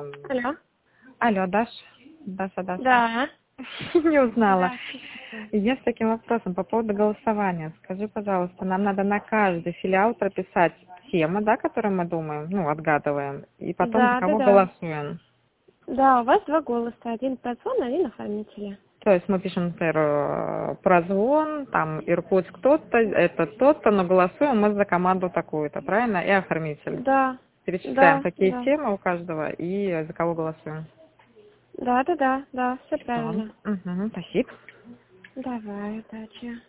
Алло. Алло, Даша. Да. Не узнала. Здравствуйте. Я с таким вопросом по поводу голосования. Скажи, пожалуйста, нам надо на каждый филиал прописать тему, да, которую мы думаем, отгадываем, и потом за кого Да. голосуем. Да, у вас два голоса. Один прозвон, один оформителя. То есть мы пишем, например, прозвон, там, Иркутск тот-то, это тот-то, но голосуем мы за команду такую-то, правильно? И оформитель. Да. Перечисляем, Да. какие темы у каждого и за кого голосуем. Да, все Все. правильно. Угу, спасибо. Давай, удачи.